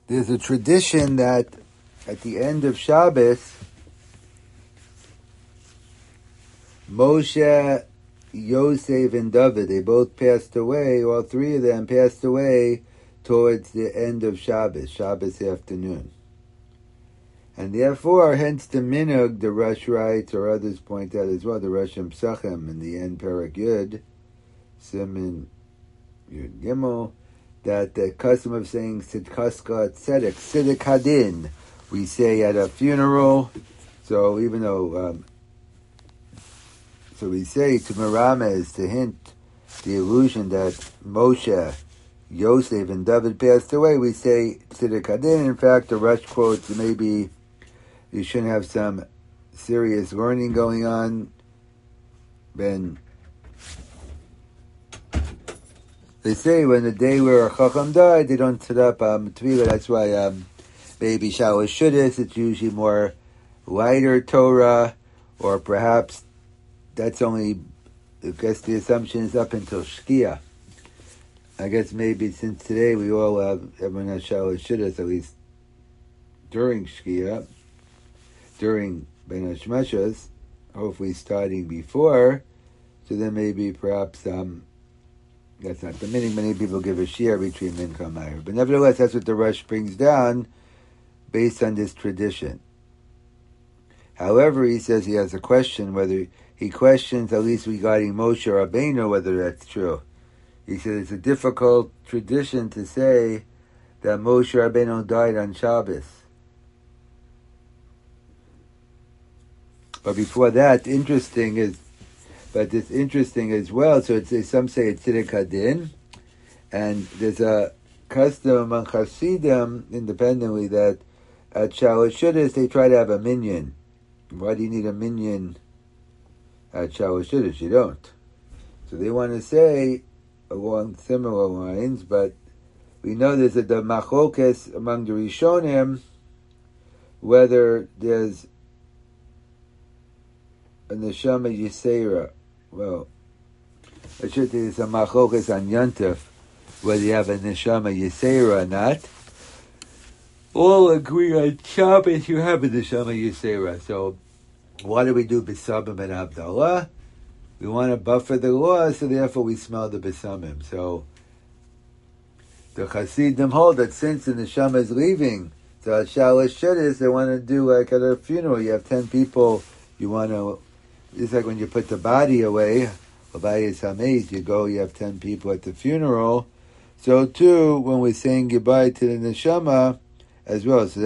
There's a tradition that at the end of Shabbos, Moshe, Yosef, and David, they both passed away, all three of them passed away towards the end of Shabbos afternoon. And therefore, hence the minhag, the Rosh writes, or others point out as well, the Rosh Psachim in the end, Perek Yud, Siman Yud Gimel, that the custom of saying Sidkaska Tzedek, Tzedek Hadin, we say at a funeral. So even though, so we say to Merames, to hint the illusion that Moshe, Yosef, and David passed away, we say Tzedek Hadin. In fact, the Rush quotes, maybe you shouldn't have some serious learning going on. Then they say when the day where a Chacham died, they don't set up Tefillah. That's why maybe Shalosh Shudas, it's usually more lighter Torah, or perhaps that's only, I guess the assumption is up until Shkia. I guess maybe since today we all have, everyone has Shalosh Shudas, at least during Shkia, during Ben HaShemeshas, hopefully starting before, so then maybe perhaps that's not the meaning. Many people give a share between Mincha and Ma'ariv. But nevertheless, that's what the Rush brings down based on this tradition. However, he says he has a question, whether he questions, at least regarding Moshe Rabbeinu, whether that's true. He says it's a difficult tradition to say that Moshe Rabbeinu died on Shabbos. But before that, interesting as well. So some say it's Tzedek Hadin, and there's a custom among Hasidim independently that at Shalosh Shudas they try to have a minyan. Why do you need a minyan at Shalosh Shudas? You don't. So they want to say along similar lines, but we know there's the machokes among the Rishonim whether there's a neshama yisera. Well, I should say there's a machlokas on Yontif, whether you have a neshama yisera or not. All agree on Shabbos you have a neshama yisera. So why do we do B'samim and Havdalah? We want to buffer the law, so therefore we smell the B'samim. So the Hasidim hold that since the neshama is leaving, so at Shalosh Shudas, they want to do like at a funeral. You have 10 people, you want to, it's like when you put the body away, you have 10 people at the funeral. So too, when we're saying goodbye to the neshama as well, so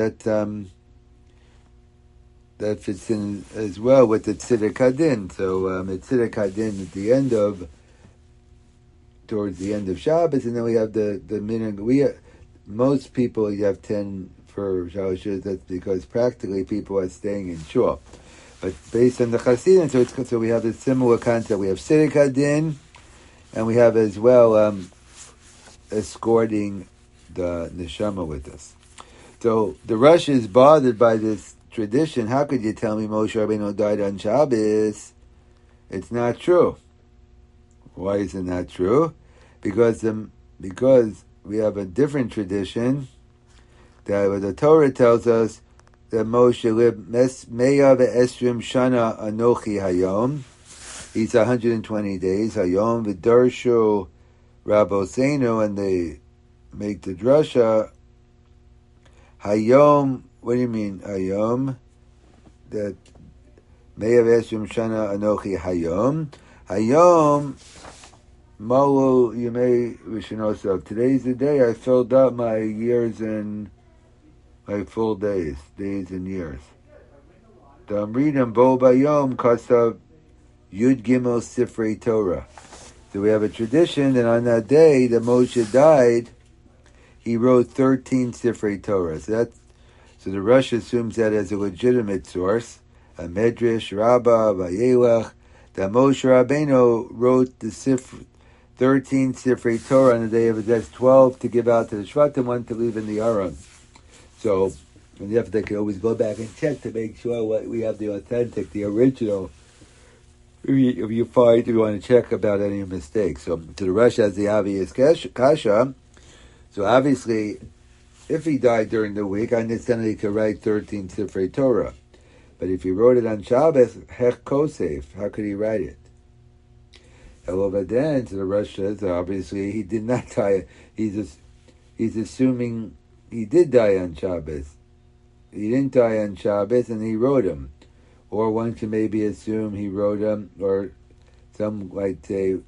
that fits in as well with the Tzedek Hadin. So the Tzedek Hadin at the end of, towards the end of Shabbos, and then we have the minhag. Most people, you have 10 for Shalosh Shudas, that's because practically people are staying in shul. But based on the Chasidim, so we have a similar concept. We have Tzedek Hadin, and we have as well escorting the neshama with us. So the Rosh is bothered by this tradition. How could you tell me Moshe Rabbeinu died on Shabbos? It's not true. Why is it not true? Because we have a different tradition that where the Torah tells us that Moshe lived Meya ve'esrim shana anochi hayom. He's 120 days. Hayom v'darshu Rabboseinu, and they make the drasha. Hayom, what do you mean hayom? That Meya ve'esrim shana anochi hayom. Hayom, Malu Yemei Rishinosav. Today's the day I filled up my years in my full days and years. The Amridam Bo Bayom Kasav Yud Gimel Sifrei Torah. So we have a tradition that on that day that Moshe died, he wrote 13 Sifrei Torah. So the Rosh assumes that as a legitimate source, a Medrash, Rabbah, Vayelech, that Moshe Rabbeinu wrote the 13 Sifrei Torah on the day of it. That's 12 to give out to the Shvatim, 1 to leave in the Aron. So, and they can always go back and check to make sure what we have the authentic, the original. If you want to check about any mistakes. So, to the Rosh has the obvious kasha. So, obviously, if he died during the week, I understand that he could write 13 Sifrei Torah. But if he wrote it on Shabbos, Hech Kosef, how could he write it? However, then, to the Rosh says, obviously, he did not die. He's assuming he did die on Shabbos. He didn't die on Shabbos, and he wrote him. Or one can maybe assume he wrote him, or some might say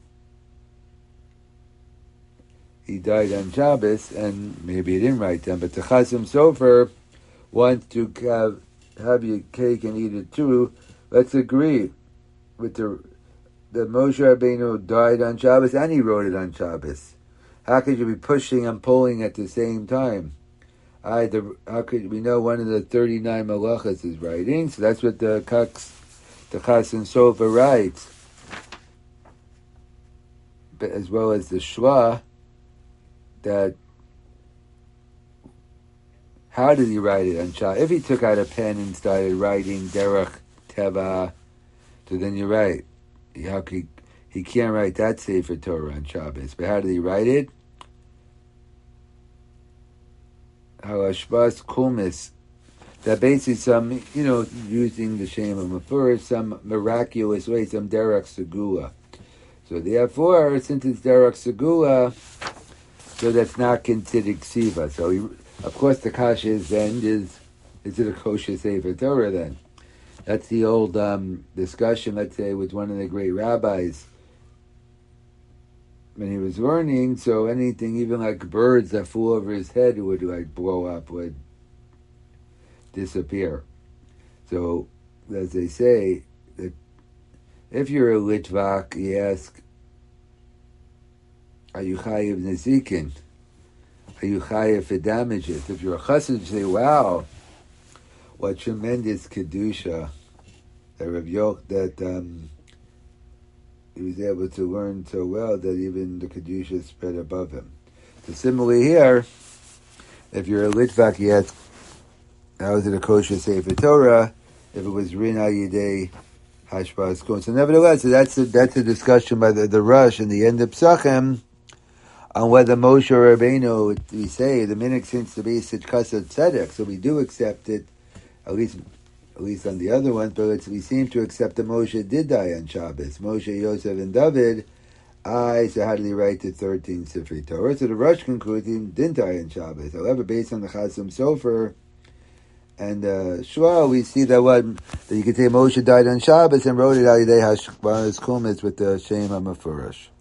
he died on Shabbos, and maybe he didn't write them. But the Chasam Sofer wants to have your cake and eat it too. Let's agree with that Moshe Rabbeinu died on Shabbos and he wrote it on Shabbos. How could you be pushing and pulling at the same time? How could we know one of the 39 malachas is writing? So that's what the Chasam Sofer writes, but as well as the Shwa. That how did he write it on Shabbos? If he took out a pen and started writing Derech Teva, so then you're right. He can't write that Sefer Torah on Shabbos. But how did he write it? Hashbas Kumis. That basically some, using the Shem of Mefurish, some miraculous way, some Derech Segula. So therefore, since it's Derech Segula, so that's not considered ksiva. So, of course, the kasha is it a kosher Sefer Torah then? That's the old discussion, let's say, with one of the great rabbis when he was learning. So anything, even like birds that flew over his head, would like blow up, would disappear. So, as they say, that if you're a litvak, you ask, are you chayiv nezikin? Are you chayiv for damages? If you're a chassid, you say, wow, what tremendous kedusha that Rav he was able to learn so well that even the kedusha spread above him. So similarly here, if you're a litvak, you ask, how is it a kosher Sefer Torah? If it was rin al yidei hashbas kun. So nevertheless, that's a discussion by the Rosh in the end of Psachim, on whether Moshe Rabbeinu, we say, the minhag seems to be Sidkas Tzedek, so we do accept it, at least on the other ones, but we seem to accept that Moshe did die on Shabbos. Moshe, Yosef, and David, so how did he write the 13 Sifrei Torah? So the Rosh concludes he didn't die on Shabbos. However, based on the Chasam Sofer and Shua, we see that you could say Moshe died on Shabbos and wrote it al yidei hashbas kumis with the Shem HaMefurish.